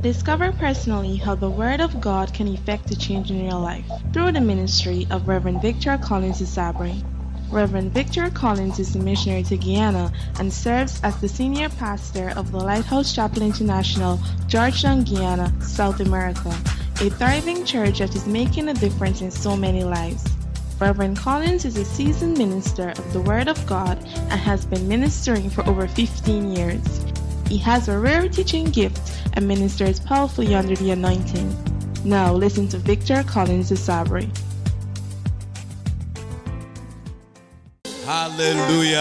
Discover personally how the Word of God can effect a change in your life through the ministry of Reverend Victor Collins Isabre. Reverend Victor Collins is a missionary to Guyana and serves as the senior pastor of the Lighthouse Chapel International, Georgetown, Guyana, South America, a thriving church that is making a difference in so many lives. Reverend Collins is a seasoned minister of the Word of God and has been ministering for over 15 years. He has a rare teaching gift and ministers powerfully under the anointing. Now listen to Victor Collins Isabre. Hallelujah.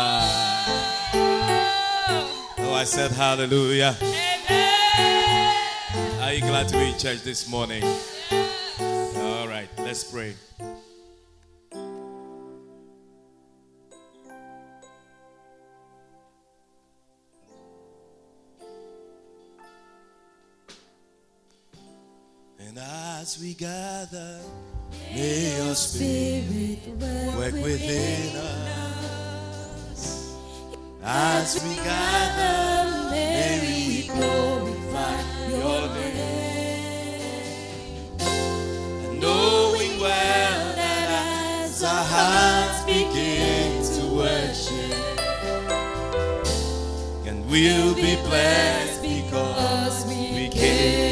Oh, I said hallelujah. Amen. Are you glad to be in church this morning? All right, let's pray. And as we gather, may your spirit work within us. As we gather, may we glorify your name. And knowing well that as our hearts begin to worship, and we'll be blessed because we came.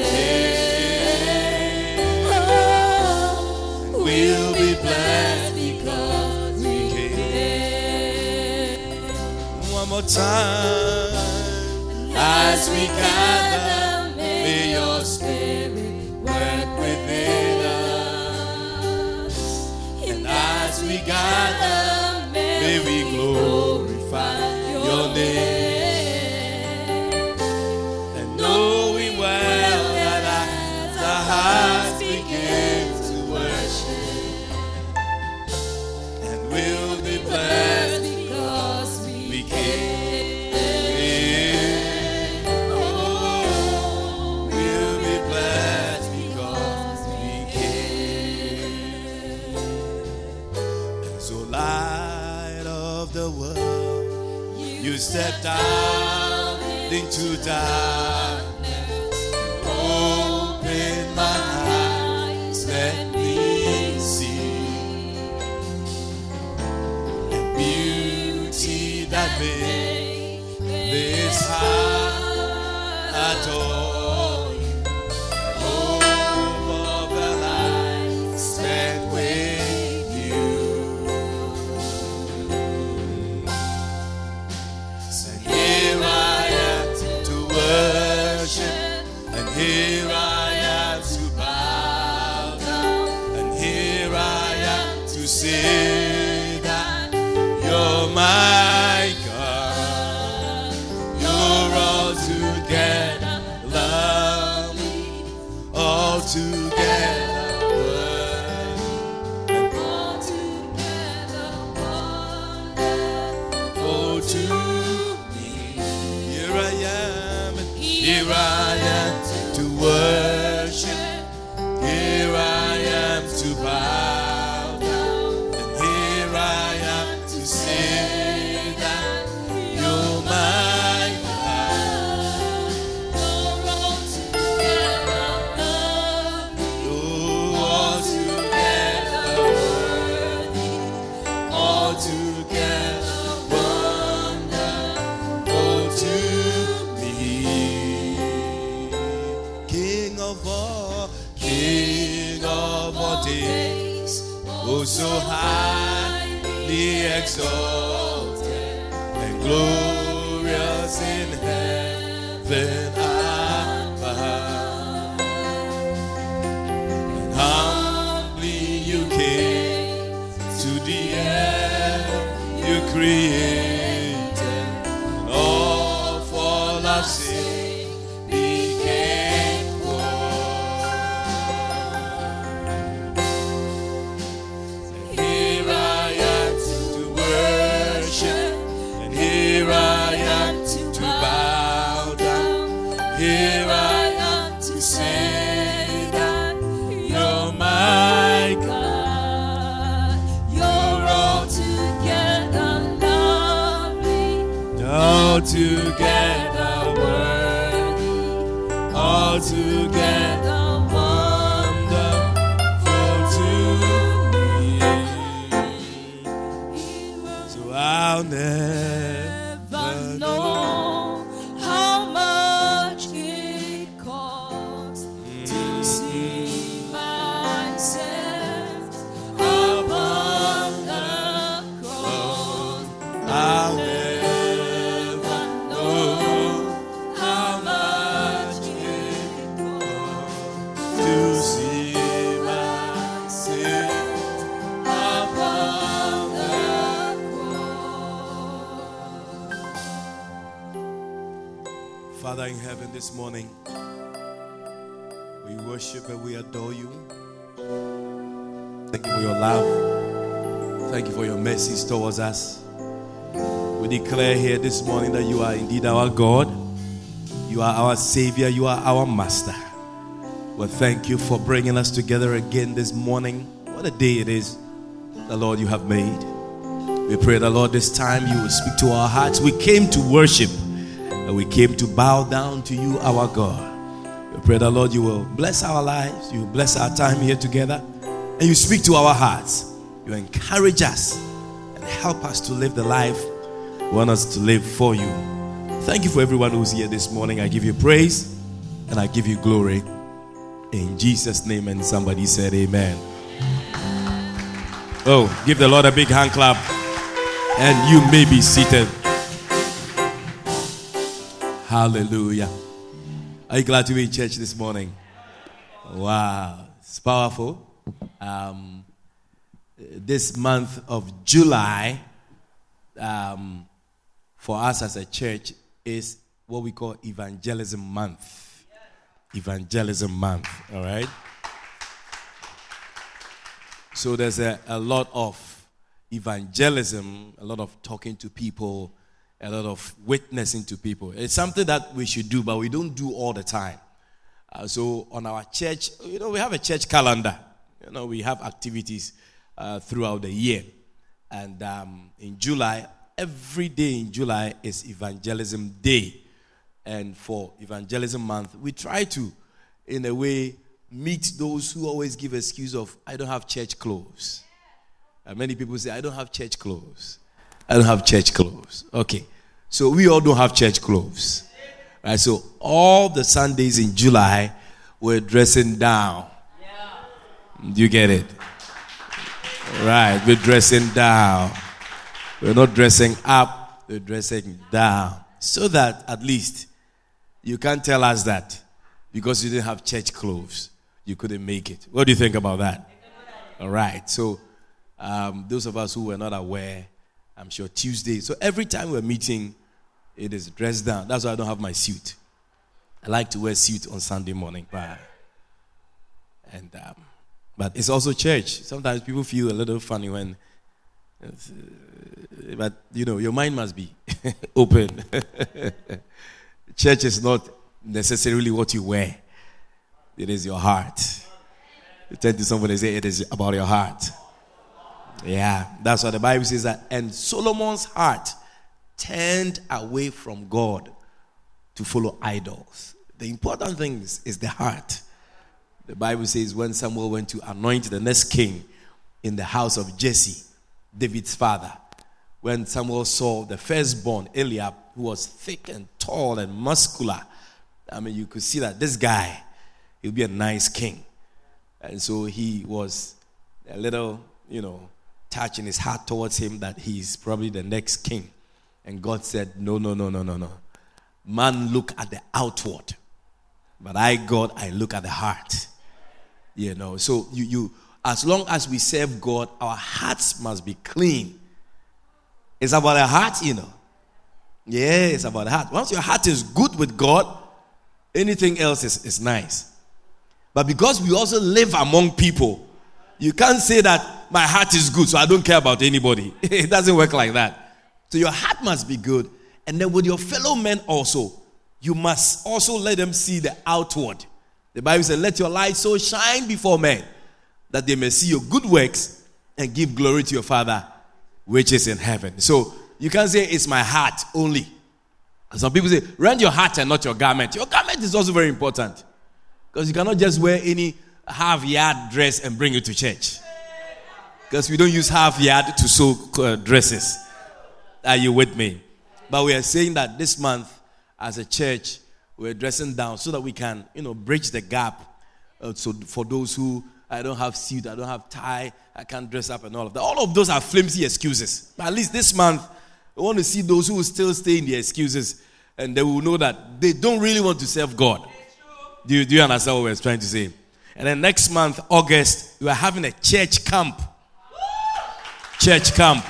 We'll be blessed because we came. One more time. As we gather, may your spirit work within us. And as we gather, may we glorify your name. And knowing well that as our hearts begin to worship, we'll be blessed because we came. Oh, we'll be blessed because we came. And so, light of the world, you stepped out into darkness. Open my eyes, let me see that made this heart adore you. Hope of a life spent with you. So here I am to worship, and here I am to bow down, and here I am to say that you're my God. You're altogether lovely, altogether worthy, and altogether wonderful to me. Here I am, and here I am to worship. Here I am to bow down, and here I am to say that you're my God. You're altogether lovely, altogether worthy, altogether wonderful to me. King of all days, oh so highly exalted and glorious in heaven above. And humbly you came to the earth you created, and all for our sake became poor. Here I am to worship, and here I am to bow down. Here I am to say that you're my God. You're altogether lovely, altogether worthy, altogether wonderful to me. So I'll never know how much it costs to see myself upon the cross. I'll never know how much it costs to see myself upon the cross. Father in heaven, this morning, we worship and we adore you. Thank you for your love. Thank you for your mercies towards us. We declare here this morning that you are indeed our God. You are our Savior. You are our Master. Well, thank you for bringing us together again this morning. What a day it is, the Lord, you have made. We pray that, Lord, this time you will speak to our hearts. We came to worship and we came to bow down to you, our God. We pray that, Lord, you will bless our lives. You will bless our time here together. And you speak to our hearts. You encourage us and help us to live the life you want us to live for you. Thank you for everyone who's here this morning. I give you praise and I give you glory. In Jesus' name, and somebody said amen. Oh, give the Lord a big hand clap. And you may be seated. Hallelujah. Are you glad to be in church this morning? Wow, it's powerful. This month of July, for us as a church, is what we call Evangelism Month. Evangelism Month, all right? So there's a lot of evangelism, a lot of talking to people, a lot of witnessing to people. It's something that we should do, but we don't do all the time. So on our church, we have a church calendar. We have activities throughout the year. And in July, every day in July is Evangelism Day. And for Evangelism Month, we try to, in a way, meet those who always give excuse of, I don't have church clothes. Many people say, I don't have church clothes. I don't have church clothes. Okay. So we all don't have church clothes. Right? So all the Sundays in July, we're dressing down. Do you get it? Right. We're dressing down. We're not dressing up. We're dressing down. So that at least you can't tell us that because you didn't have church clothes, you couldn't make it. What do you think about that? All right. So those of us who were not aware, I'm sure Tuesday. So every time we're meeting, it is dressed down. That's why I don't have my suit. I like to wear a suit on Sunday morning. But it's also church. Sometimes people feel a little funny when... But, your mind must be open. Church is not necessarily what you wear. It is your heart. You turn to somebody and say, it is about your heart. Yeah, that's what the Bible says that. And Solomon's heart turned away from God to follow idols. The important thing is the heart. The Bible says when Samuel went to anoint the next king in the house of Jesse, David's father, when Samuel saw the firstborn, Eliab, who was thick and tall and muscular, you could see that this guy, he'll be a nice king. And so he was a little, touch in his heart towards him that he's probably the next king. And God said, no. Man, look at the outward. But God, I look at the heart. So you as long as we serve God, our hearts must be clean. It's about the heart, Yeah, it's about the heart. Once your heart is good with God, anything else is nice. But because we also live among people, you can't say that my heart is good, so I don't care about anybody. It doesn't work like that. So your heart must be good. And then with your fellow men also, you must also let them see the outward. The Bible says, let your light so shine before men that they may see your good works and give glory to your Father which is in heaven. So you can't say it's my heart only. Some people say, rend your heart and not your garment. Your garment is also very important. Because you cannot just wear any half-yard dress and bring it to church. Because we don't use half-yard to sew dresses. Are you with me? But we are saying that this month, as a church, we're dressing down so that we can, bridge the gap. So for those who, I don't have suit, I don't have tie, I can't dress up and all of that. All of those are flimsy excuses. But at least this month, we want to see those who will still stay in their excuses. And they will know that they don't really want to serve God. Do you understand what we're trying to say? And then next month, August, we are having a church camp. Church camp.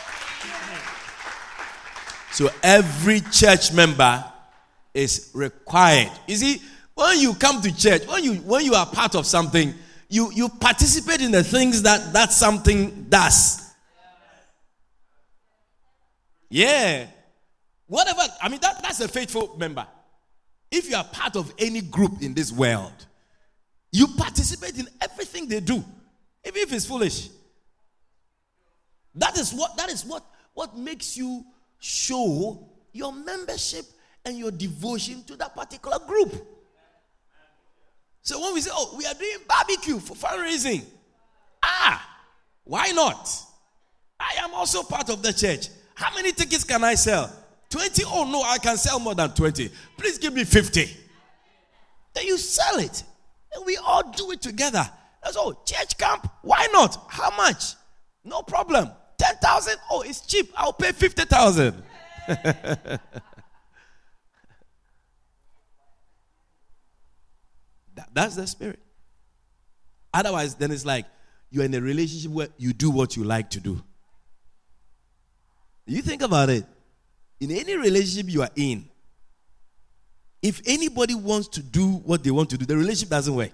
So every church member is required. You see, when you come to church, when you are part of something, you participate in the things that something does. Yeah. Whatever, that's a faithful member. If you are part of any group in this world, you participate in everything they do, even if it's foolish. That is what makes you show your membership and your devotion to that particular group. So when we say, we are doing barbecue for fundraising, why not? I am also part of the church. How many tickets can I sell? 20? Oh no, I can sell more than 20. Please give me 50. Then you sell it. And we all do it together. That's all. Church camp, why not? How much? No problem. 10,000? Oh, it's cheap. I'll pay 50,000. That's the spirit. Otherwise, then it's like you're in a relationship where you do what you like to do. You think about it. In any relationship you are in, if anybody wants to do what they want to do, the relationship doesn't work.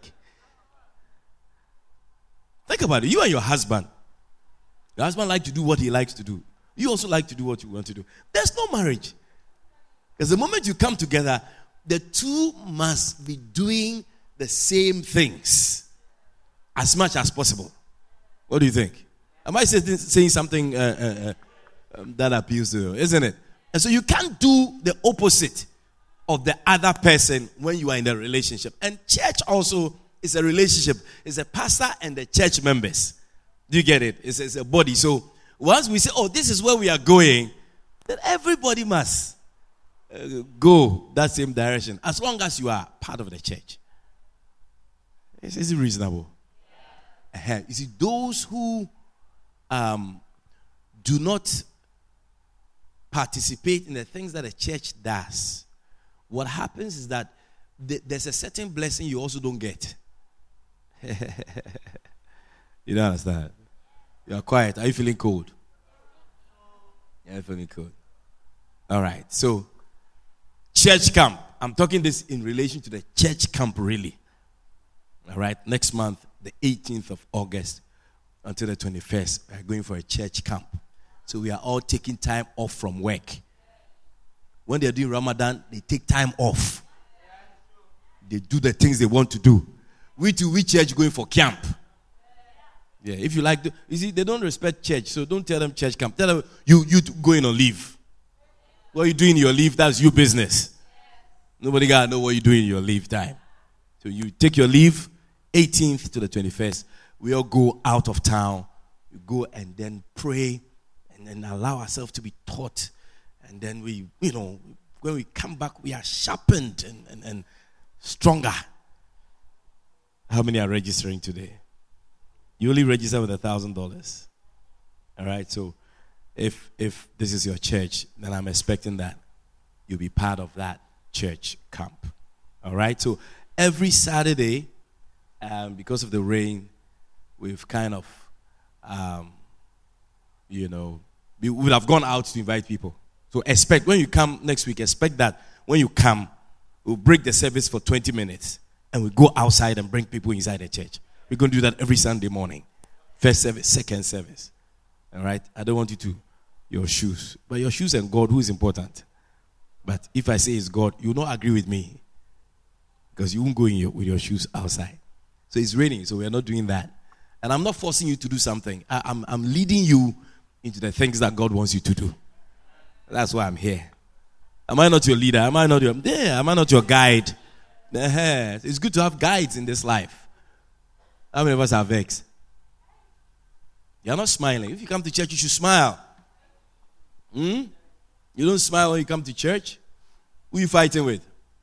Think about it. You and your husband. Your husband likes to do what he likes to do. You also like to do what you want to do. There's no marriage. Because the moment you come together, the two must be doing the same things as much as possible. What do you think? Am I saying something that appeals to you? Isn't it? And so you can't do the opposite of the other person when you are in a relationship. And church also is a relationship. It's a pastor and the church members. Do you get it? It's a body. So once we say, this is where we are going, then everybody must go that same direction as long as you are part of the church. Is it reasonable? You see, those who do not participate in the things that the church does, what happens is that there's a certain blessing you also don't get. You don't understand? You are quiet. Are you feeling cold? Yeah, I'm feeling cold. All right. So, church camp. I'm talking this in relation to the church camp, really. All right. Next month, the 18th of August until the 21st, we are going for a church camp. So we are all taking time off from work. When they are doing Ramadan, they take time off. They do the things they want to do. We church going for camp. Yeah, if you like to, you see, they don't respect church, so don't tell them church camp. Tell them you going on leave. What you doing in your leave, that's your business. Nobody gotta know what you doing in your leave time. So you take your leave, 18th to the 21st. We all go out of town. We go and then pray. And allow ourselves to be taught. And then we, when we come back, we are sharpened and stronger. How many are registering today? You only register with $1,000. All right, so if this is your church, then I'm expecting that you'll be part of that church camp. All right, so every Saturday, because of the rain, we've kind of, we would have gone out to invite people. So expect, when you come next week, expect that when you come, we'll break the service for 20 minutes and we'll go outside and bring people inside the church. We're going to do that every Sunday morning. First service, second service. All right? I don't want you to, your shoes. But your shoes and God, who is important? But if I say it's God, you will not agree with me. Because you won't go with your shoes outside. So it's raining, so we're not doing that. And I'm not forcing you to do something. I'm leading you into the things that God wants you to do. That's why I'm here. Am I not your leader? Am I not your guide? It's good to have guides in this life. How many of us have ex? You're not smiling. If you come to church, you should smile. You don't smile when you come to church. Who are you fighting with?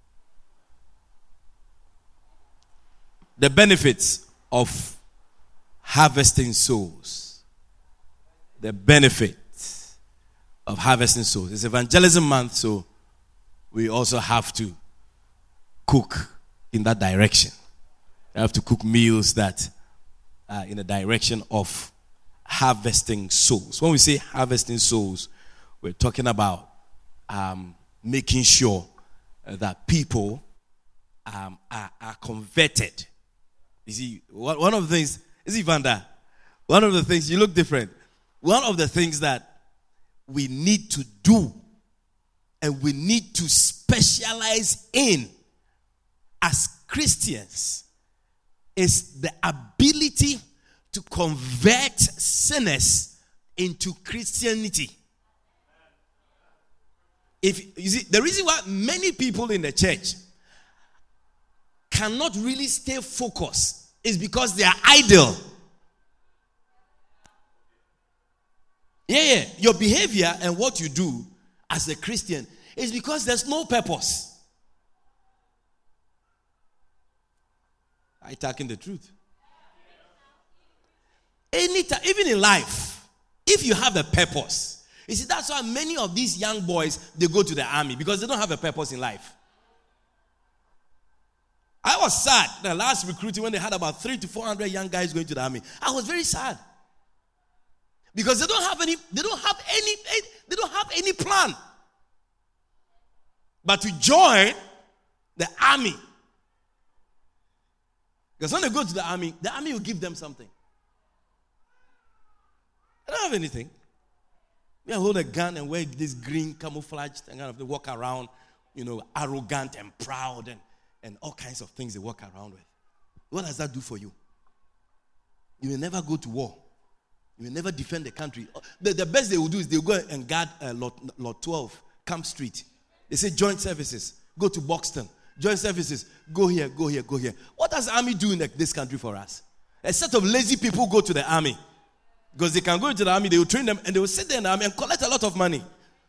The benefits of harvesting souls. The benefits of harvesting souls. It's evangelism month, so we also have to cook in that direction. We have to cook meals that are in the direction of harvesting souls. When we say harvesting souls, we're talking about making sure that people are converted. You see, one of the things, is it Vanda? One of the things, you look different. One of the things that we need to do and we need to specialize in as Christians is the ability to convert sinners into Christianity. If you see, the reason why many people in the church cannot really stay focused is because they are idle. Yeah. Your behavior and what you do as a Christian is because there's no purpose. I talking the truth. Anytime, even in life, if you have a purpose, you see, that's why many of these young boys, they go to the army because they don't have a purpose in life. I was sad the last recruiting when they had about 300 to 400 young guys going to the army. I was very sad because they don't have any plan but to join the army. Because when they go to the army will give them something. They don't have anything. They hold a gun and wear this green camouflage and kind of they walk around, arrogant and proud and all kinds of things they walk around with. What does that do for you? You will never go to war. You will never defend the country. The best they will do is they will go and guard lot 12, Camp Street. They say joint services. Go to Buxton. Joint services. Go here, go here, go here. What does the army do in this country for us? A set of lazy people go to the army. Because they can go into the army, they will train them, and they will sit there in the army and collect a lot of money.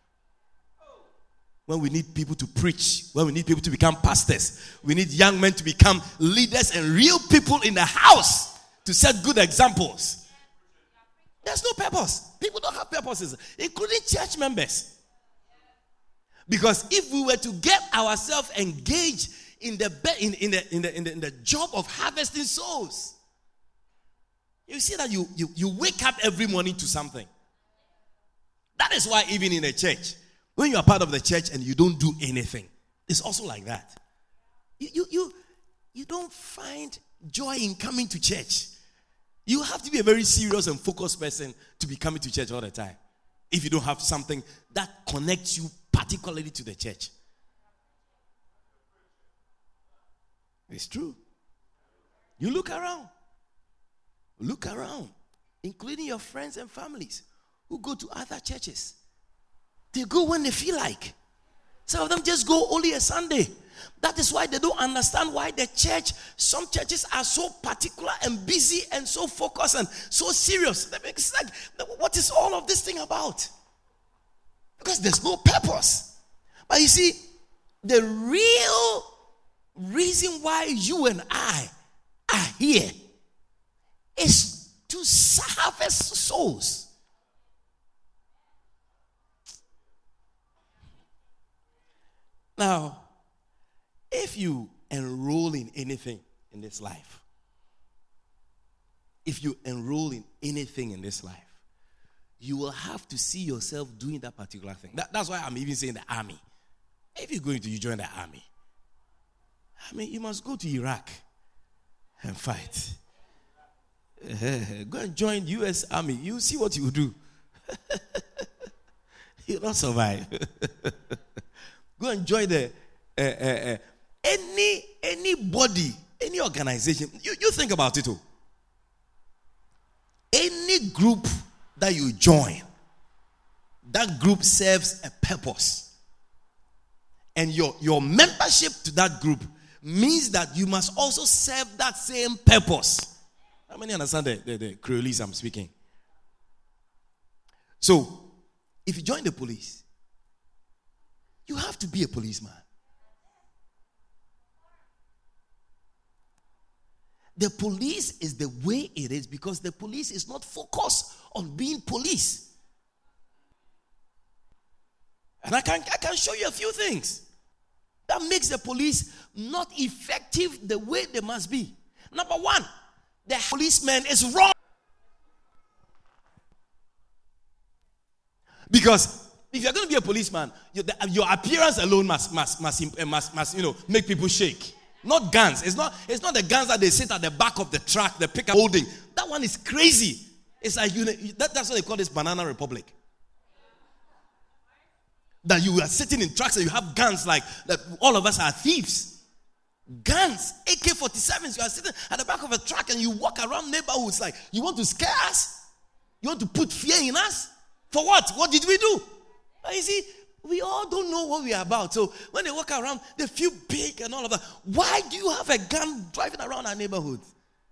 When we need people to preach, when we need people to become pastors, we need young men to become leaders and real people in the house to set good examples. There's no purpose. People don't have purposes, including church members. Because if we were to get ourselves engaged in the job of harvesting souls, you see that you wake up every morning to something. That is why even in a church, when you are part of the church and you don't do anything, it's also like that. You don't find joy in coming to church. You have to be a very serious and focused person to be coming to church all the time. If you don't have something that connects you particularly to the church. It's true. You look around. Look around, including your friends and families who go to other churches. They go when they feel like. Some of them just go only a Sunday. That is why they don't understand why some churches are so particular and busy and so focused and so serious. It's like, what is all of this thing about? Because there's no purpose. But you see, the real reason why you and I are here is to harvest souls. Now, if you enroll in anything in this life, you will have to see yourself doing that particular thing. That's why I'm even saying the army. If you're going to join the army, you must go to Iraq and fight. Go and join U.S. Army. You see what you do. You'll not survive. Go and join anybody, any organization. You think about it. Any group that you join, that group serves a purpose. And your membership to that group means that you must also serve that same purpose. How many understand the Creolese I'm speaking? So, if you join the police, you have to be a policeman. The police is the way it is because the police is not focused on being police. And I can show you a few things that makes the police not effective the way they must be. Number one, the policeman is wrong. Because if you're going to be a policeman, your appearance alone must make people shake. Not guns. It's not the guns that they sit at the back of the truck, the pickup holding. That one is crazy. It's like that's what they call this banana republic. That you are sitting in trucks and you have guns like that. All of us are thieves. Guns, AK-47s. You are sitting at the back of a truck and you walk around neighborhoods like you want to scare us. You want to put fear in us. For what? What did we do? You see, we all don't know what we are about. So when they walk around, they feel big and all of that. Why do you have a gun driving around our neighborhoods?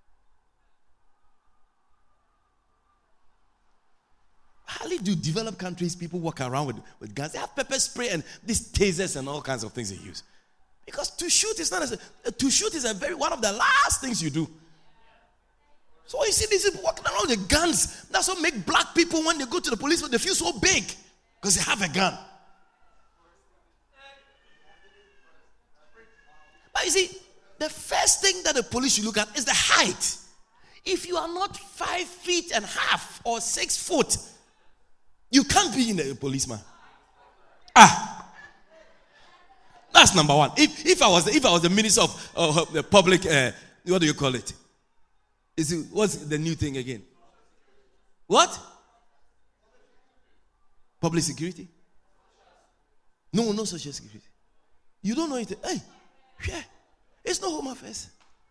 Hardly do developed countries people walk around with guns. They have pepper spray and these tasers and all kinds of things they use. Because to shoot is one of the last things you do. So you see these people walking around with guns. That's what make black people when they go to the police, they feel so big because they have a gun. But you see, the first thing that the police should look at is the height. If you are not 5.5 or 6 foot, you can't be in a policeman. That's number one. If I was the minister of the public, what do you call it? What's the new thing again? What? Public security? No social security. You don't know it. Hey, yeah. It's not Home Affairs.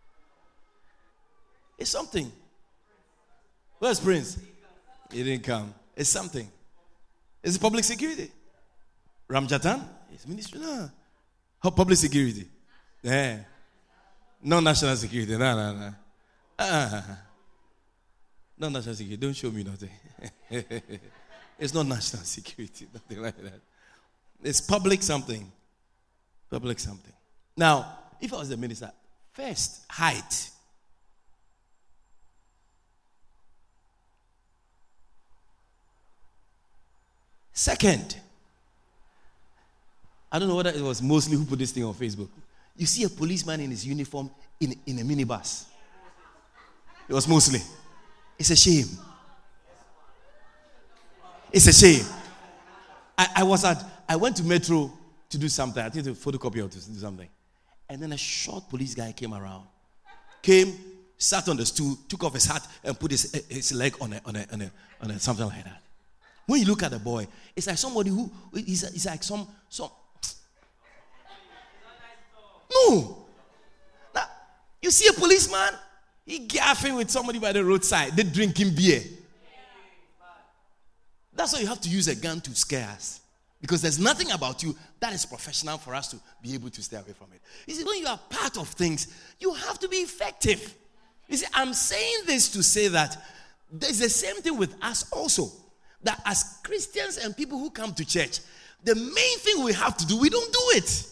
It's something. Where's Prince? He didn't come. It's something. It's public security. Ramjatan is ministry. No. Public security. Yeah. No national security. No. No national security. Don't show me nothing. It's not national security. Nothing like that. It's public something. Public something. Now, if I was the minister, first, height. Second, I don't know whether it was mostly who put this thing on Facebook. You see a policeman in his uniform in a minibus. It was mostly. It's a shame. It's a shame. I went to Metro to do something. I think to photocopy or to do something. And then a short police guy came around. Sat on the stool, took off his hat and put his leg on a something like that. When you look at the boy, it's like somebody who is like some. No. Now, you see a policeman, he gaffing with somebody by the roadside. They drinking beer. That's why you have to use a gun to scare us. Because there's nothing about you that is professional for us to be able to stay away from it. You see, when you are part of things, you have to be effective. You see, I'm saying this to say that there's the same thing with us also. That as Christians and people who come to church, the main thing we have to do, we don't do it.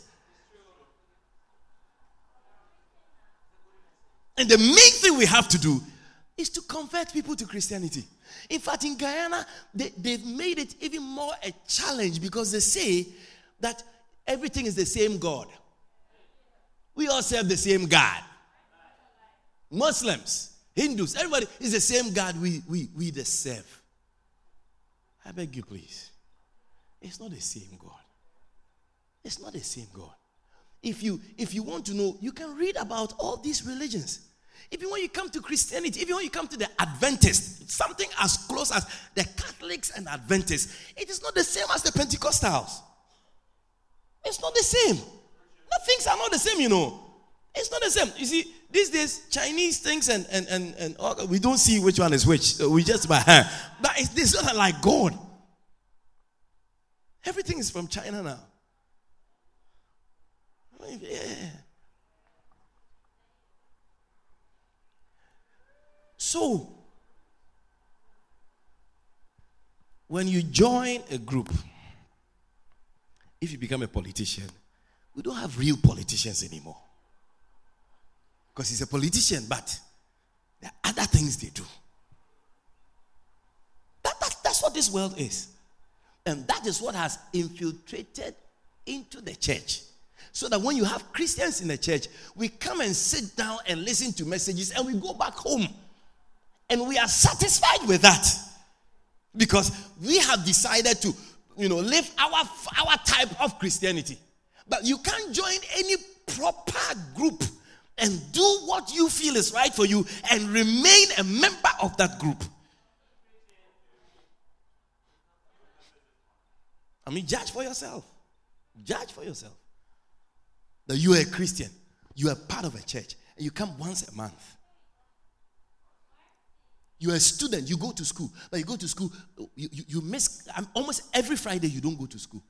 And the main thing we have to do is to convert people to Christianity. In fact, in Guyana, they've made it even more a challenge because they say that everything is the same God. We all serve the same God. Muslims, Hindus, everybody is the same God we serve. I beg you, please. It's not the same God. It's not the same God. If you want to know, you can read about all these religions. Even when you come to Christianity, even when you come to the Adventists, something as close as the Catholics and Adventists, it is not the same as the Pentecostals. It's not the same. Things are not the same, you know. It's not the same. You see, these days, Chinese things and we don't see which one is which. So we just by hand. But it's not like God. Everything is from China now. Yeah. So, when you join a group, if you become a politician, we don't have real politicians anymore. Because he's a politician, but there are other things they do. That's what this world is. And that is what has infiltrated into the church. So that when you have Christians in the church, we come and sit down and listen to messages and we go back home. And we are satisfied with that. Because we have decided to, live our type of Christianity. But you can't join any proper group and do what you feel is right for you and remain a member of that group. Judge for yourself. Judge for yourself. That you are a Christian. You are part of a church. And you come once a month. You are a student. You go to school. But you go to school, you miss almost every Friday you don't go to school.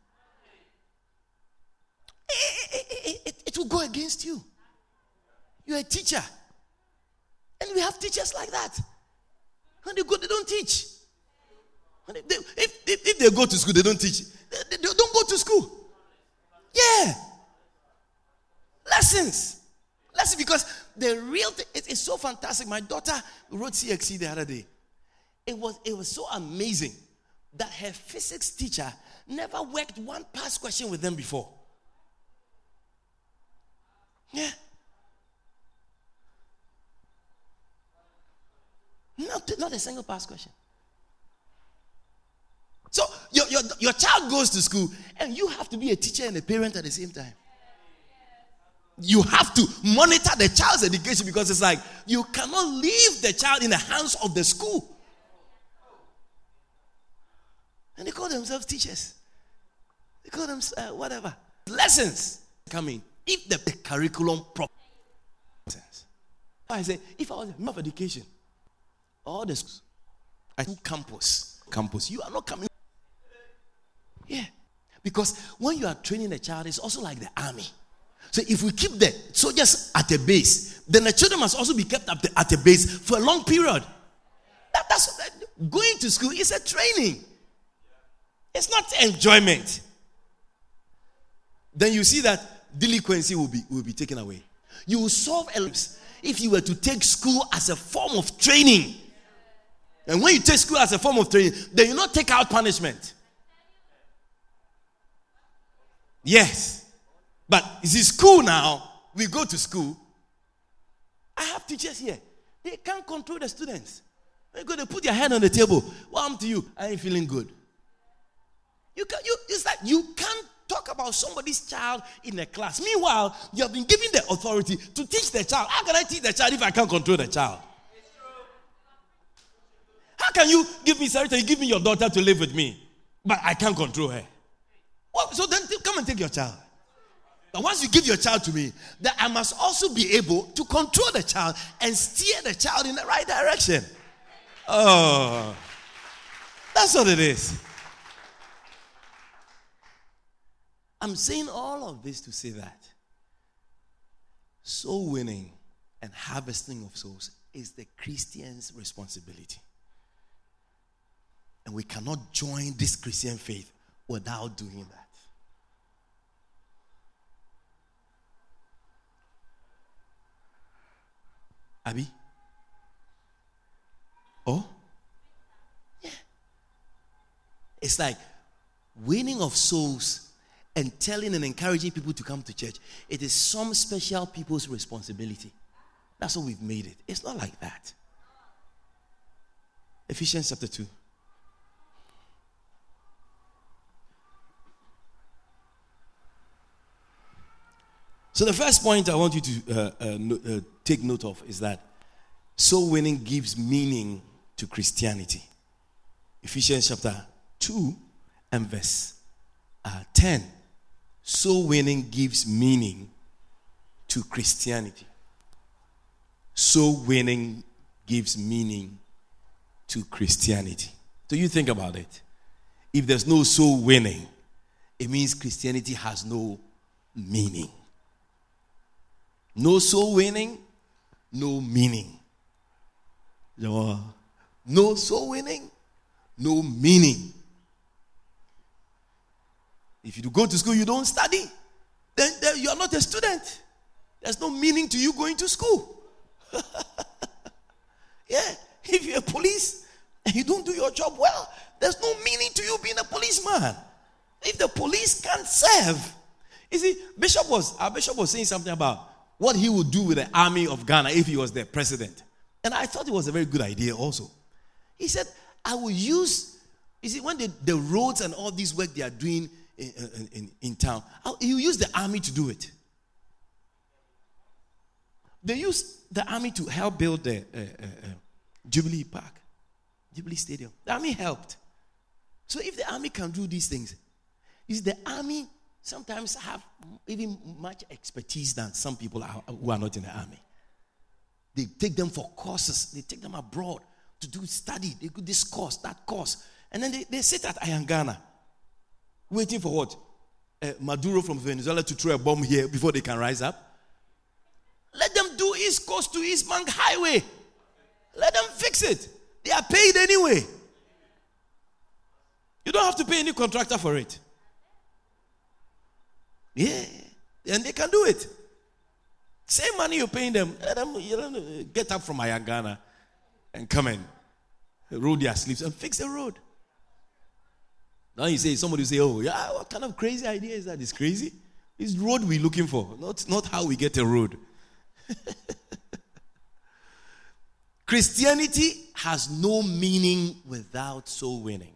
It will go against you. You're a teacher. And we have teachers like that. When they go, they don't teach. If they go to school, they don't teach. They don't go to school. Yeah. Lessons, because the real thing, it's so fantastic. My daughter wrote CXC the other day. It was so amazing that her physics teacher never worked one past question with them before. Yeah. Not a single past question. So your child goes to school and you have to be a teacher and a parent at the same time. You have to monitor the child's education because it's like you cannot leave the child in the hands of the school. And they call themselves teachers. They call them whatever. Lessons coming. If the curriculum proper. I say, if I was a of education, all the schools, I do campus, you are not coming. Yeah. Because when you are training a child, it's also like the army. So if we keep the soldiers at a base, then the children must also be kept at a base for a long period. That's going to school is a training. It's not enjoyment. Then you see that delinquency will be taken away. You will solve elements if you were to take school as a form of training. And when you take school as a form of training, then you not take out punishment. Yes. But is it school now? We go to school. I have teachers here. They can't control the students. They go, they put their head on the table. What happened to you? I ain't feeling good. It's like you can't talk about somebody's child in a class. Meanwhile, you have been given the authority to teach the child. How can I teach the child if I can't control the child? How can you give me Sarita, you give me your daughter to live with me, but I can't control her? Well, so then come and take your child. But once you give your child to me, then I must also be able to control the child and steer the child in the right direction. Oh, that's what it is. I'm saying all of this to say that soul winning and harvesting of souls is the Christian's responsibility. And we cannot join this Christian faith without doing that. Abby? Oh? Yeah. It's like winning of souls and telling and encouraging people to come to church. It is some special people's responsibility. That's what we've made it. It's not like that. Ephesians chapter 2. So the first point I want you to take note of is that soul winning gives meaning to Christianity. Ephesians chapter 2 and verse 10. Soul winning gives meaning to Christianity. Soul winning gives meaning to Christianity. So you think about it. If there's no soul winning, it means Christianity has no meaning. No soul winning, no meaning. No soul winning, no meaning. If you go to school, you don't study, then you are not a student. There's no meaning to you going to school. Yeah, if you're a police and you don't do your job well, there's no meaning to you being a policeman. If the police can't serve. You see, our bishop was saying something about what he would do with the army of Ghana if he was the president. And I thought it was a very good idea also. He said, I will use, you see, when the roads and all this work they are doing in town, he will use the army to do it. They use the army to help build the Jubilee Park, Jubilee Stadium. The army helped. So if the army can do these things, is the army sometimes have even much expertise than some people who are not in the army. They take them for courses. They take them abroad to do study. They do this course, that course. And then they sit at Ayangana waiting for what? Maduro from Venezuela to throw a bomb here before they can rise up. Let them do East Coast to East Bank Highway. Let them fix it. They are paid anyway. You don't have to pay any contractor for it. Yeah, and they can do it. Same money you're paying them. Let them get up from Ayangana and come and roll their sleeves and fix the road. Now you say, somebody say, oh, yeah, what kind of crazy idea is that? It's crazy. It's road we're looking for, not how we get a road. Christianity has no meaning without soul winning.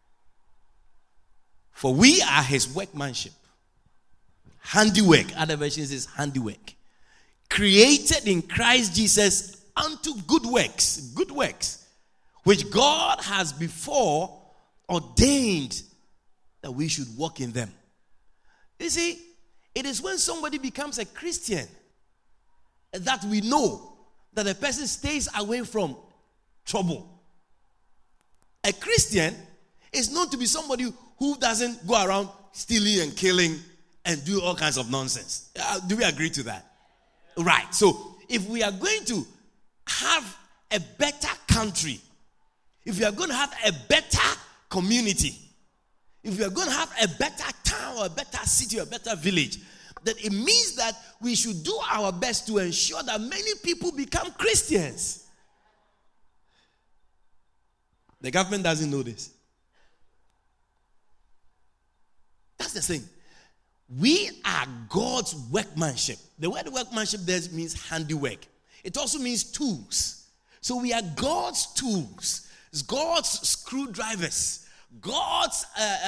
For we are his workmanship. Handiwork. Other versions is handiwork. Created in Christ Jesus unto good works, which God has before ordained that we should walk in them. You see, it is when somebody becomes a Christian that we know that a person stays away from trouble. A Christian is known to be somebody who doesn't go around stealing and killing and do all kinds of nonsense. Do we agree to that? Right. So, if we are going to have a better country, if we are going to have a better community, if we are going to have a better town or a better city or a better village, then it means that we should do our best to ensure that many people become Christians. The government doesn't know this. That's the thing. We are God's workmanship. The word workmanship there means handiwork. It also means tools. So we are God's tools. It's God's screwdrivers. God's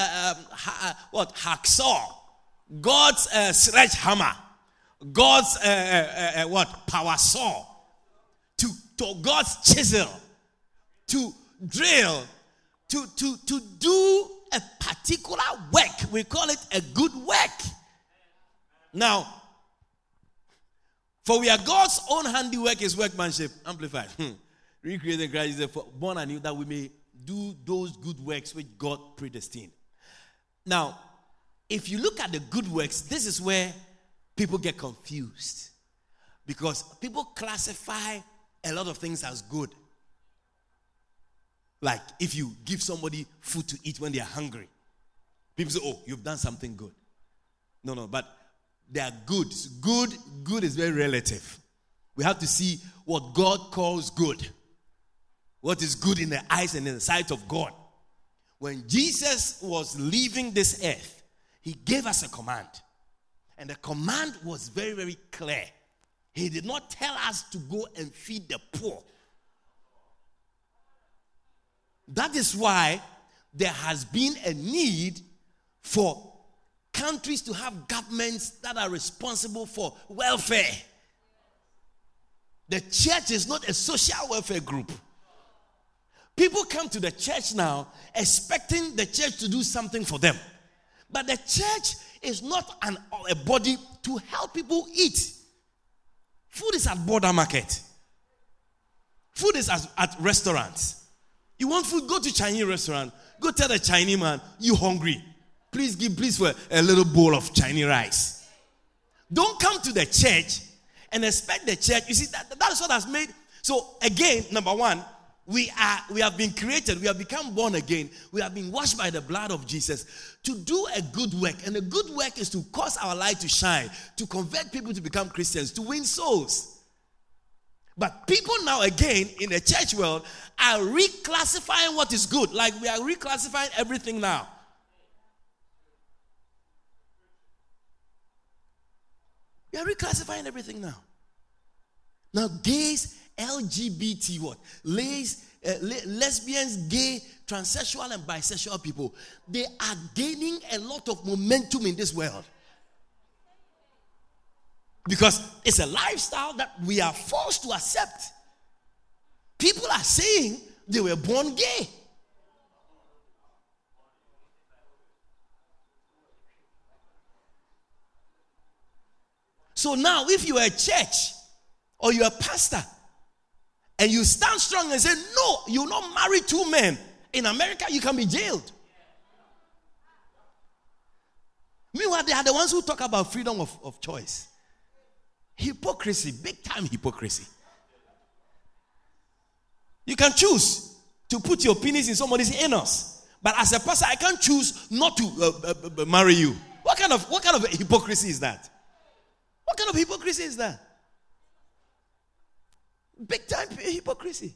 hacksaw. God's sledgehammer. God's power saw. To God's chisel. To drill. To do a particular work. We call it a good work. Now, for we are God's own handiwork, his workmanship. Amplified. Recreated Christ is born anew that we may do those good works which God predestined. Now, if you look at the good works, this is where people get confused. Because people classify a lot of things as good. Like if you give somebody food to eat when they are hungry. People say, oh, you've done something good. No, but they are good. Good is very relative. We have to see what God calls good. What is good in the eyes and in the sight of God. When Jesus was leaving this earth, he gave us a command. And the command was very, very clear. He did not tell us to go and feed the poor. That is why there has been a need for countries to have governments that are responsible for welfare. The church is not a social welfare group. People come to the church now expecting the church to do something for them. But the church is not a body to help people eat. Food is at border market. Food is at restaurants. You want food? Go to Chinese restaurant. Go tell the Chinese man, you hungry. Please for a little bowl of Chinese rice. Don't come to the church and expect the church. You see, that is what has made. So again, number one, We have been created, we have become born again, we have been washed by the blood of Jesus to do a good work. And the good work is to cause our light to shine, to convert people to become Christians, to win souls. But people now again in the church world are reclassifying what is good. Like we are reclassifying everything now. We are reclassifying everything now. Now gays, LGBT what? Lesbians, gay, transsexual and bisexual people, they are gaining a lot of momentum in this world. Because it's a lifestyle that we are forced to accept. People are saying they were born gay. So now if you are a church or you are a pastor and you stand strong and say, no, you will not marry two men. In America, you can be jailed. Meanwhile, they are the ones who talk about freedom of choice. Hypocrisy, big time hypocrisy. You can choose to put your penis in somebody's anus, but as a pastor, I can't choose not to marry you. What kind of hypocrisy is that? What kind of hypocrisy is that? Big time hypocrisy.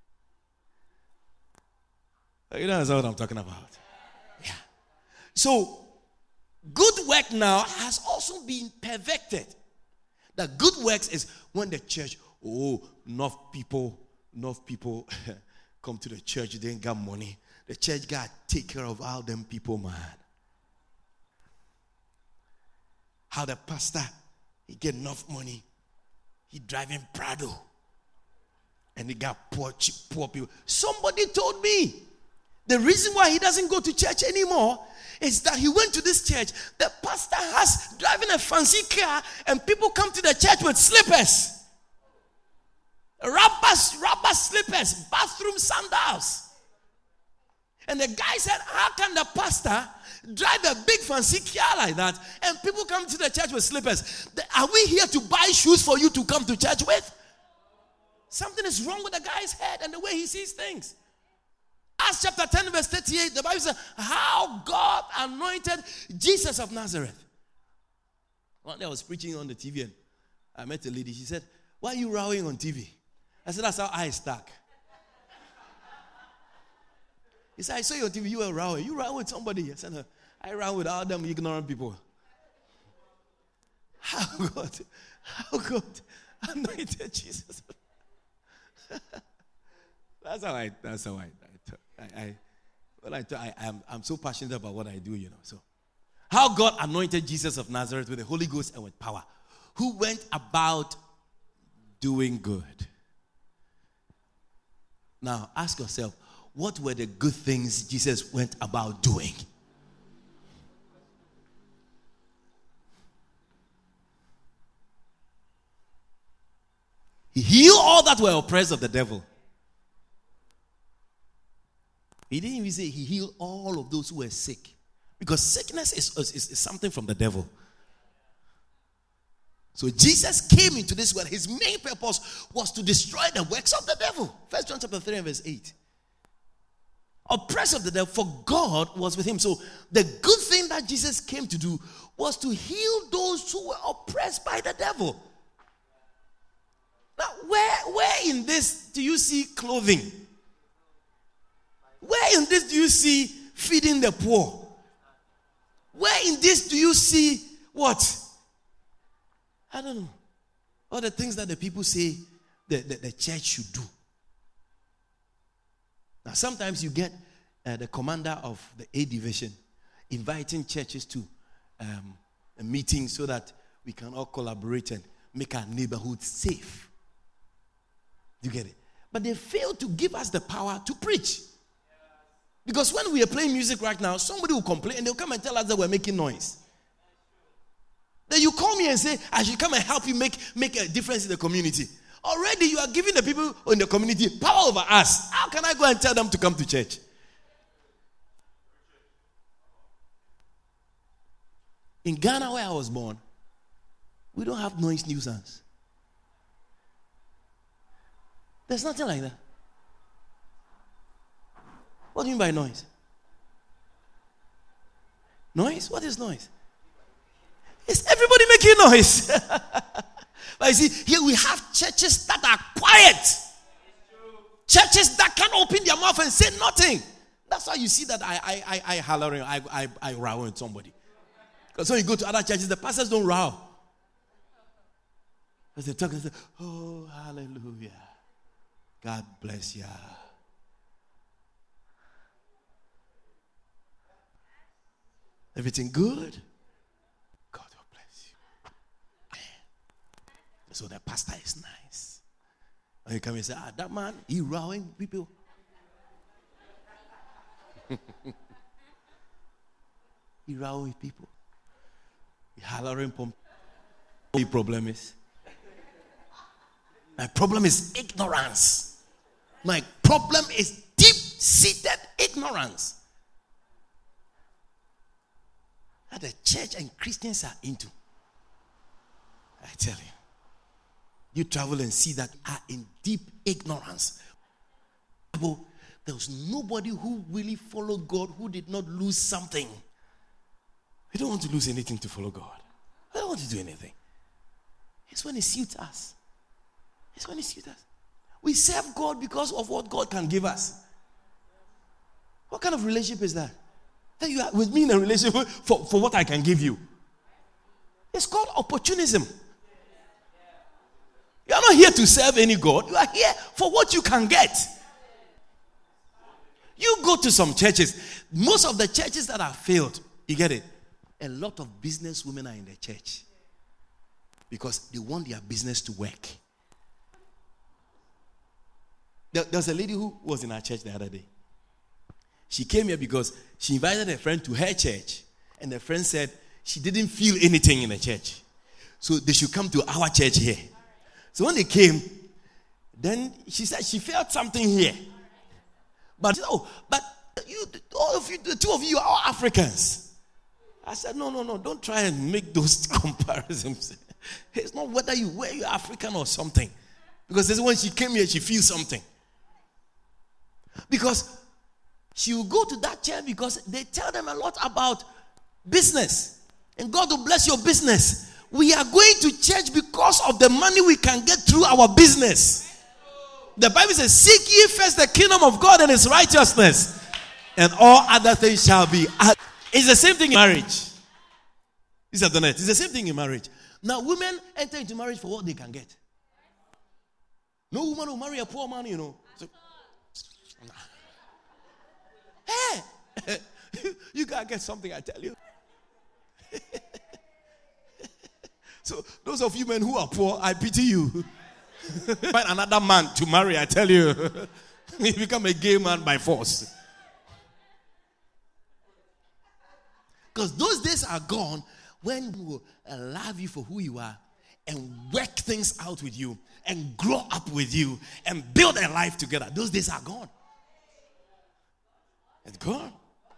You know that's what I'm talking about. Yeah. So, good work now has also been perfected. The good works is when the church, enough people come to the church, they ain't got money. The church got to take care of all them people, man. How the pastor, he get enough money. He driving Prado. And he got poor people. Somebody told me the reason why he doesn't go to church anymore is that he went to this church. The pastor has driving a fancy car and people come to the church with slippers. Rubber slippers, bathroom sandals. And the guy said, how can the pastor drive a big fancy car like that and people come to the church with slippers? Are we here to buy shoes for you to come to church with? Something is wrong with the guy's head and the way he sees things. Acts chapter 10 verse 38, the Bible says, how God anointed Jesus of Nazareth. One day I was preaching on the TV and I met a lady. She said, why are you rowing on TV? I said, that's how I stuck. He said, I saw you on TV, you were rowing. You row with somebody. I said, I row with all them ignorant people. How God anointed Jesus. That's how I I'm so passionate about what I do, you know. So, how God anointed Jesus of Nazareth with the Holy Ghost and with power, who went about doing good. Now, ask yourself, what were the good things Jesus went about doing? He healed all that were oppressed of the devil. He didn't even say he healed all of those who were sick. Because sickness is something from the devil. So Jesus came into this world. His main purpose was to destroy the works of the devil. 1 John chapter 3 and verse 8. Oppressed of the devil, for God was with him. So the good thing that Jesus came to do was to heal those who were oppressed by the devil. Now, where in this do you see clothing? Where in this do you see feeding the poor? Where in this do you see what? I don't know. All the things that the people say the church should do. Now, sometimes you get the commander of the A division inviting churches to a meeting so that we can all collaborate and make our neighborhood safe. You get it? But they fail to give us the power to preach. Because when we are playing music right now, somebody will complain and they'll come and tell us that we're making noise. Then you call me and say, I should come and help you make a difference in the community. Already you are giving the people in the community power over us. How can I go and tell them to come to church? In Ghana, where I was born, we don't have noise nuisance. There's nothing like that. What do you mean by noise? Noise? What is noise? It's everybody making noise. But you see, here we have churches that are quiet. Churches that can't open their mouth and say nothing. That's why you see that I hollering, I row at somebody. Because when you go to other churches, the pastors don't row. Because they talk and say, oh, hallelujah. God bless you. Everything good? God will bless you. So the pastor is nice. And you come and say, that man, he rowing people. He rowing people. He hollering. What your problem is? My problem is ignorance. My problem is deep-seated ignorance that the church and Christians are into. I tell you. You travel and see that are in deep ignorance. There was nobody who really followed God who did not lose something. We don't want to lose anything to follow God. We don't want to do anything. It's when it suits us. It's when it suits us. We serve God because of what God can give us. What kind of relationship is that? That you are with me in a relationship for what I can give you. It's called opportunism. You are not here to serve any God. You are here for what you can get. You go to some churches. Most of the churches that are failed, you get it? A lot of business women are in the church because they want their business to work. There was a lady who was in our church the other day. She came here because she invited a friend to her church, and the friend said she didn't feel anything in the church, so they should come to our church here. So when they came, then she said she felt something here. But she said, but you, all of you, the two of you are all Africans. I said, no, don't try and make those comparisons. It's not whether you're African or something. Because this when she came here, she feels something. Because she will go to that church because they tell them a lot about business. And God will bless your business. We are going to church because of the money we can get through our business. The Bible says, seek ye first the kingdom of God and his righteousness, and all other things shall be added. It's the same thing in marriage. It's the same thing in marriage. Now, women enter into marriage for what they can get. No woman will marry a poor man, you know. So, hey, you gotta get something, I tell you. So, those of you men who are poor, I pity you. Find another man to marry, I tell you. You become a gay man by force. Because those days are gone when we will love you for who you are and work things out with you and grow up with you and build a life together. Those days are gone. It's gone.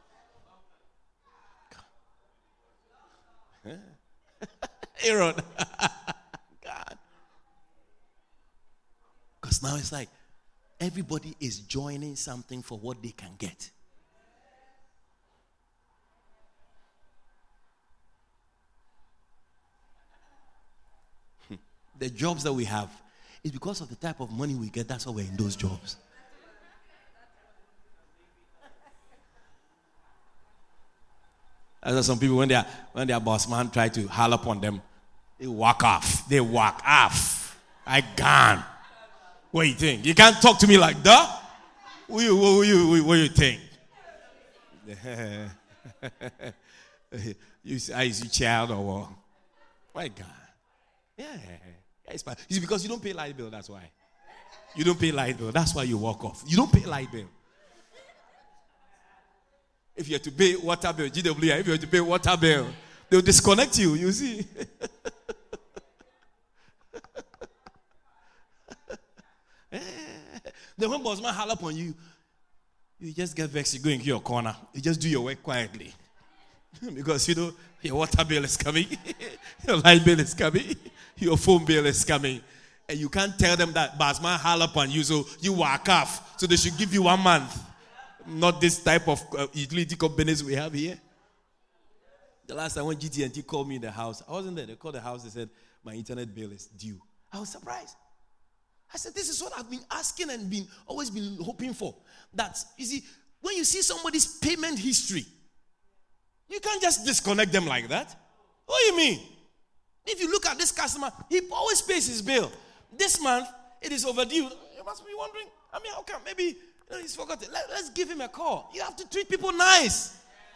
Aaron. God. Because now it's like everybody is joining something for what they can get. The jobs that we have is because of the type of money we get. That's why we're in those jobs. As some people, when their boss man try to holler upon them, they walk off. I gone. What do you think? You can't talk to me like that. What do you think? You child or what? My God. Yeah. It's because you don't pay light bill, that's why. You don't pay light bill, that's why you walk off. You don't pay light bill. If you have to pay water bill, GWI, if you have to pay water bill, they'll disconnect you, you see. Then when bossman holler upon you, you just get vexed, you go into your corner. You just do your work quietly. Because you know, your water bill is coming, your light bill is coming, your phone bill is coming. And you can't tell them that bossman holler upon you, so you walk off. So they should give you 1 month. Not this type of utility companies we have here. The last time when GT&T called me in the house, I wasn't there. They called the house. They said, my internet bill is due. I was surprised. I said, this is what I've been asking and always been hoping for. That, you see, when you see somebody's payment history, you can't just disconnect them like that. What do you mean? If you look at this customer, he always pays his bill. This month, it is overdue. You must be wondering, how come? Maybe he's forgotten. Let's give him a call. You have to treat people nice.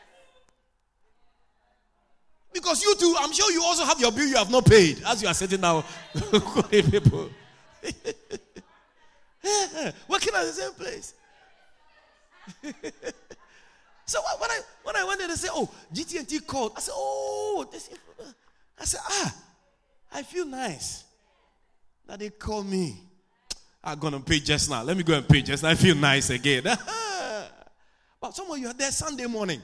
Because you too, I'm sure you also have your bill you have not paid. As you are sitting now, calling people. Working at the same place. So when I went there, they said, oh, GT&T called. I said, oh, I said, I feel nice that they called me. I'm going to pay just now. Let me go and pay just now. I feel nice again. But some of you are there Sunday morning.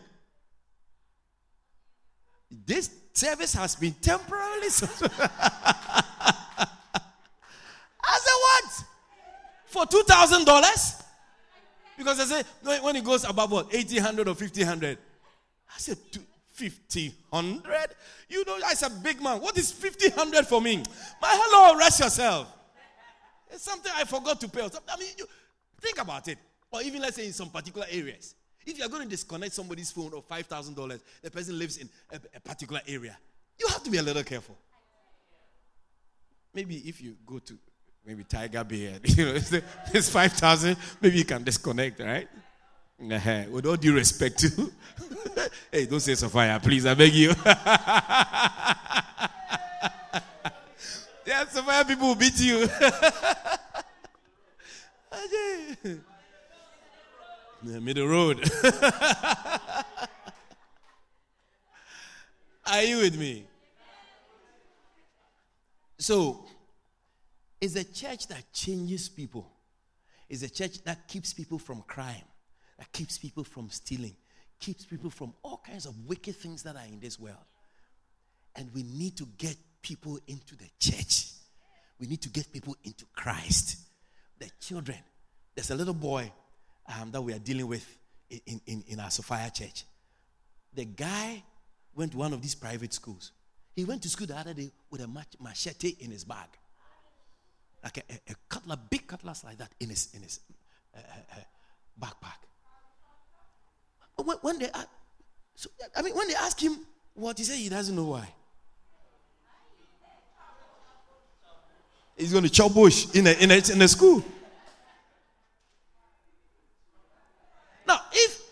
This service has been temporarily. I said, what? For $2,000? Because I said, when it goes above what? 1,800 or 1,500? I said, 1,500? You know, I said, big man. What is 1,500 for me? Hello, rest yourself. It's something I forgot to pay. You think about it. Or even let's say in some particular areas. If you're going to disconnect somebody's phone of $5,000, the person lives in a particular area, you have to be a little careful. Maybe if you go to maybe Tiger Bay, and, it's 5,000, maybe you can disconnect, right? With all due respect to, hey, don't say Sophia, please, I beg you. Yeah, Sophia people will beat you. Middle road. Are you with me? So, it's a church that changes people. It's a church that keeps people from crime, that keeps people from stealing, keeps people from all kinds of wicked things that are in this world. And we need to get people into the church. We need to get people into Christ. The children. There's a little boy that we are dealing with in our Sophia church. The guy went to one of these private schools. He went to school the other day with a machete in his bag. Like a cutlass, big cutlass like that in his backpack. But when they ask him what, he said he doesn't know why. He's going to chop bush in a school. Now,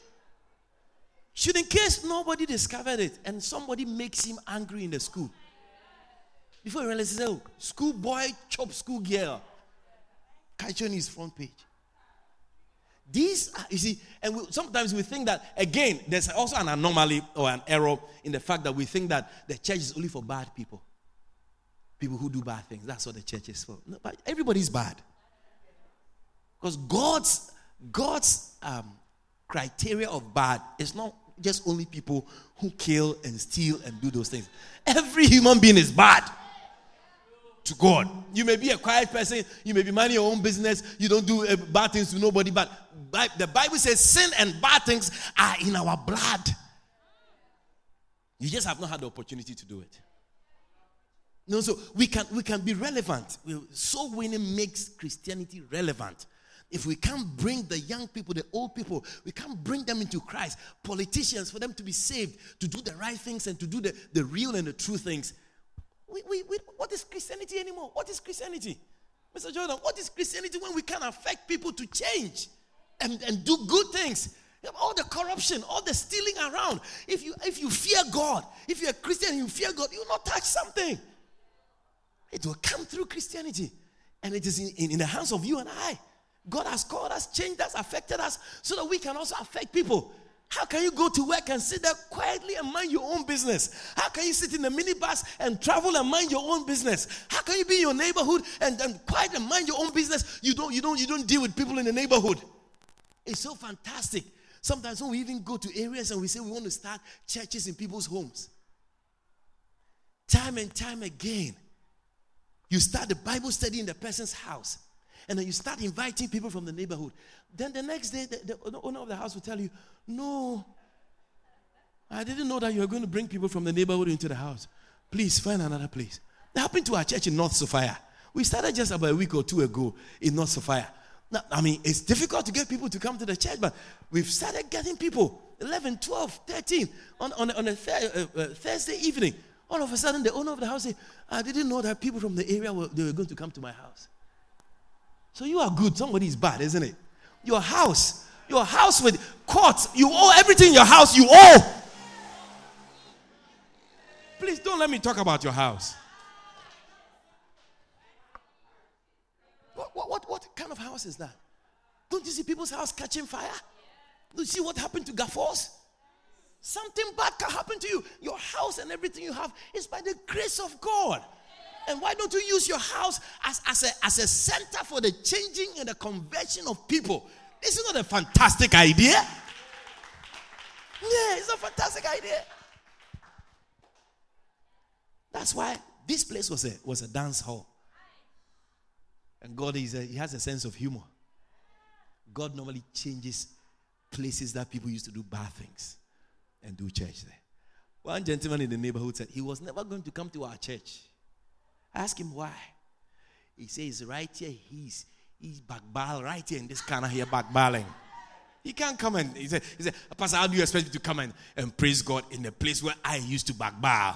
in case nobody discovered it and somebody makes him angry in the school, before he realizes, oh, school boy chop school girl, catch on his front page. These are, you see, and sometimes we think that, again, there's also an anomaly or an error in the fact that we think that the church is only for bad people. People who do bad things. That's what the church is for. No, but everybody's bad. Because God's criteria of bad is not just only people who kill and steal and do those things. Every human being is bad to God. You may be a quiet person. You may be minding your own business. You don't do bad things to nobody. But the Bible says sin and bad things are in our blood. You just have not had the opportunity to do it. No, so we can be relevant. Soul winning makes Christianity relevant. If we can't bring the young people, the old people, we can't bring them into Christ. Politicians, for them to be saved, to do the right things and to do the real and the true things. What is Christianity anymore? What is Christianity? Mr. Jordan, what is Christianity when we can't affect people to change and do good things? All the corruption, all the stealing around. If you fear God, if you're a Christian and you fear God, you will not touch something. It will come through Christianity. And it is in the hands of you and I. God has called us, changed us, affected us, so that we can also affect people. How can you go to work and sit there quietly and mind your own business? How can you sit in a minibus and travel and mind your own business? How can you be in your neighborhood and quiet and mind your own business? You don't deal with people in the neighborhood. It's so fantastic. Sometimes when we even go to areas and we say we want to start churches in people's homes, time and time again, you start the Bible study in the person's house. And then you start inviting people from the neighborhood. Then the next day, the owner of the house will tell you, no, I didn't know that you were going to bring people from the neighborhood into the house. Please find another place. That happened to our church in North Sophia. We started just about a week or two ago in North Sophia. Now, I mean, it's difficult to get people to come to the church, but we've started getting people, 11, 12, 13, on a Thursday evening. All of a sudden, the owner of the house said, I didn't know that people from the area they were going to come to my house. So you are good. Somebody is bad, isn't it? Your house with courts, you owe everything in your house, you owe. Please don't let me talk about your house. What kind of house is that? Don't you see people's house catching fire? Don't you see what happened to Gaffors? Something bad can happen to you. Your house and everything you have is by the grace of God. And why don't you use your house as a center for the changing and the conversion of people? This is not a fantastic idea. Yeah, it's a fantastic idea. That's why this place was a dance hall. And God he has a sense of humor. God normally changes places that people used to do bad things and do church there. One gentleman in the neighborhood said he was never going to come to our church. I asked him why. He says right here, he's backball right here in this corner here, backballing. He can't come and he said, Pastor, how do you expect me to come and praise God in the place where I used to backball?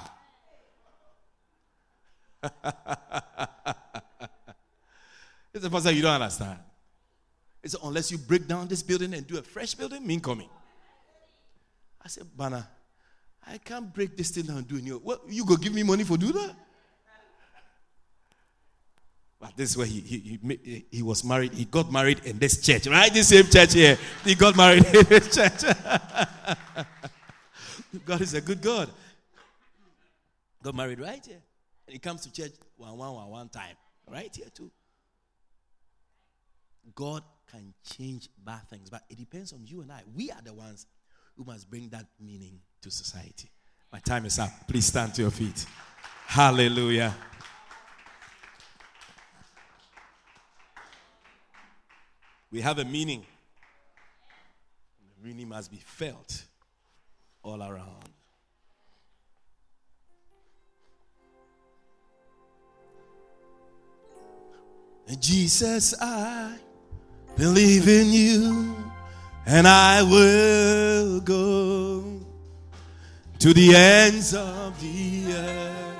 He said, Pastor, you don't understand. He said, unless you break down this building and do a fresh building, mean coming. I said, Bana, I can't break this thing down and do it. What, you go give me money for do that? But this is where he was married. He got married in this church, right? This same church here. He got married in this church. God is a good God. Got married right here. And he comes to church one time. Right here too. God can change bad things, but it depends on you and I. We are the ones who must bring that meaning to society. My time is up. Please stand to your feet. Hallelujah. We have a meaning. The meaning must be felt all around. Jesus, I believe in you, and I will go to the ends of the earth.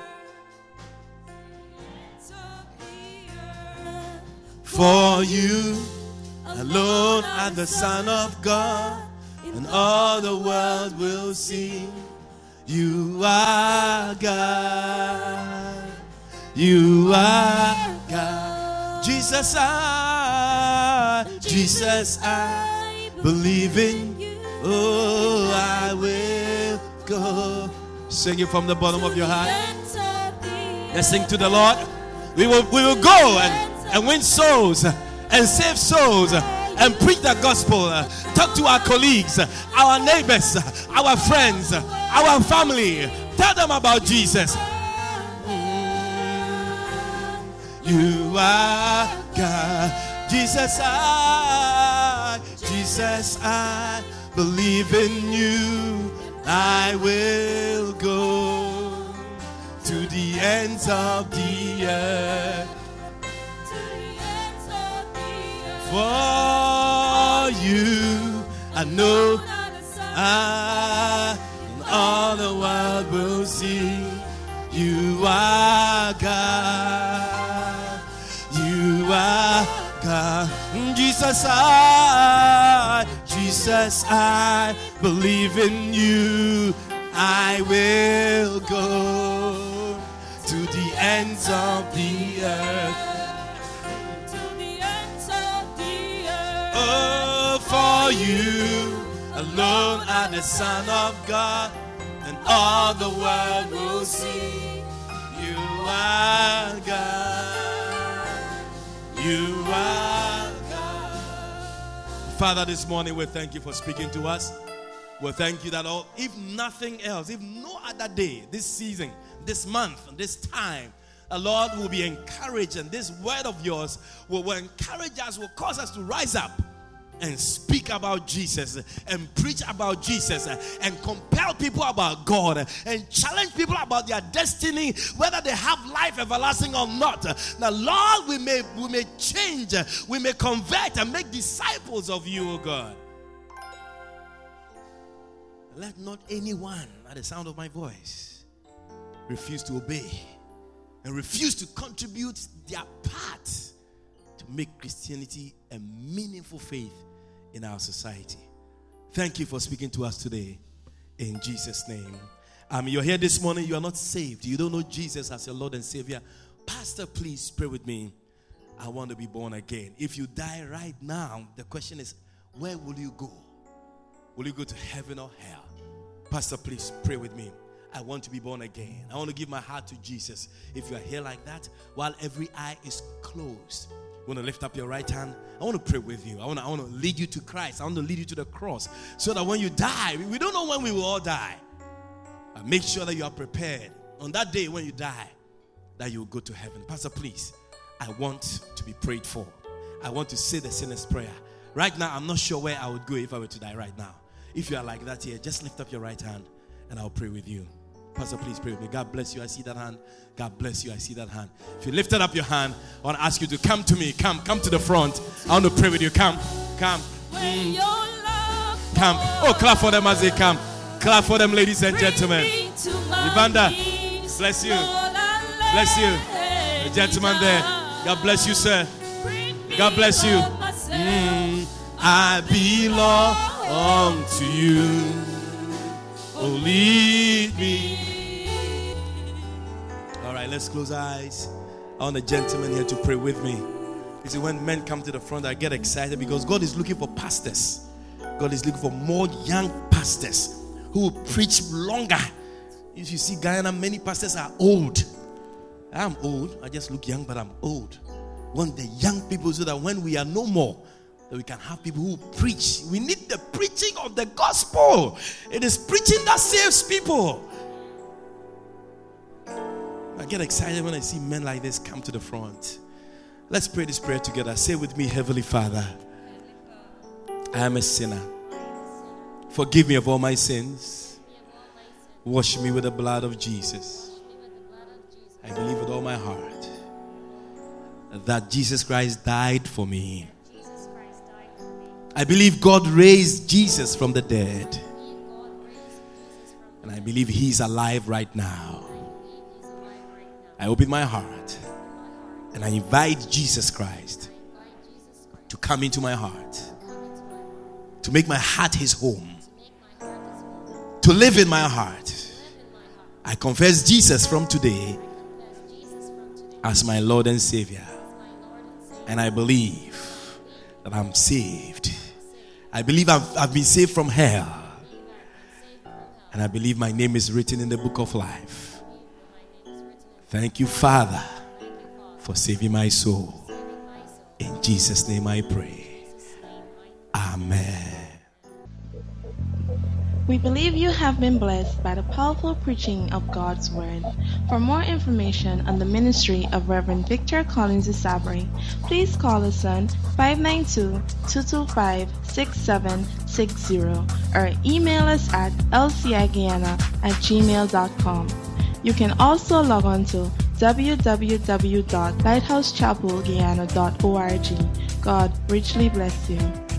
For you alone are the Son of God, and all the world will sing. You are God. You are God. Jesus, I believe in you. Oh, I will go. Sing it from the bottom of your heart. Let's sing to the Lord. We will go and win souls and save souls and preach the gospel. Talk to our colleagues, our neighbors, our friends, our family. Tell them about Jesus. You are God. Jesus, I believe in you. I will go to the ends of the earth. For you, I know and all the world will see. You are God. You are God. Jesus, I believe in you. I will go to the ends of the earth. Oh, for you alone are the Son of God, and all the world will see. You are God. You are God. Father, this morning we thank you for speaking to us. We thank you that if nothing else, if no other day, this season, this month, this time, Lord, will be encouraged, and this word of yours will encourage us, will cause us to rise up and speak about Jesus and preach about Jesus and compel people about God and challenge people about their destiny, whether they have life everlasting or not. Now, Lord, we may change, we may convert and make disciples of you, O God. Let not anyone at the sound of my voice refuse to obey and refuse to contribute their part to make Christianity a meaningful faith in our society. Thank you for speaking to us today in Jesus' name. You're here this morning, you are not saved, you don't know Jesus as your Lord and Savior. Pastor, please pray with me. I want to be born again. If you die right now, the question is, where will you go? Will you go to heaven or hell? Pastor, please pray with me. I want to be born again. I want to give my heart to Jesus. If you are here like that, while every eye is closed, you want to lift up your right hand. I want to pray with you. I want to lead you to Christ. I want to lead you to the cross, so that when you die, we don't know when we will all die. But make sure that you are prepared on that day when you die, that you will go to heaven. Pastor, please, I want to be prayed for. I want to say the sinner's prayer. Right now, I'm not sure where I would go if I were to die right now. If you are like that here, just lift up your right hand and I'll pray with you. Pastor, please pray with me. God bless you. I see that hand. God bless you. I see that hand. If you lifted up your hand, I want to ask you to come to me. Come to the front. I want to pray with you. Come. Come. Oh, clap for them as they come. Clap for them, ladies and gentlemen. Evander, bless you. Bless you. The gentleman there. God bless you, sir. God bless you. I belong to you. Oh, lead me. All right, let's close our eyes. I want a gentleman here to pray with me. You see, when men come to the front, I get excited because God is looking for pastors. God is looking for more young pastors who will preach longer. If you see Guyana, many pastors are old. I'm old. I just look young, but I'm old. Want the young people so that when we are no more, that we can have people who preach. We need the preaching of the gospel. It is preaching that saves people. I get excited when I see men like this come to the front. Let's pray this prayer together. Say with me, Heavenly Father, I am a sinner. Forgive me of all my sins. Wash me with the blood of Jesus. I believe with all my heart that Jesus Christ died for me. I believe God raised Jesus from the dead. And I believe He's alive right now. I open my heart and I invite Jesus Christ to come into my heart, to make my heart His home, to live in my heart. I confess Jesus from today as my Lord and Savior. And I believe that I'm saved. I believe I've been saved from hell. And I believe my name is written in the book of life. Thank you, Father, for saving my soul. In Jesus' name I pray. Amen. We believe you have been blessed by the powerful preaching of God's Word. For more information on the ministry of Reverend Victor Collins Isabri, please call us on 592-225-6760 or email us at lciguyana@gmail.com. You can also log on to www.lighthousechapelguyana.org. God richly bless you.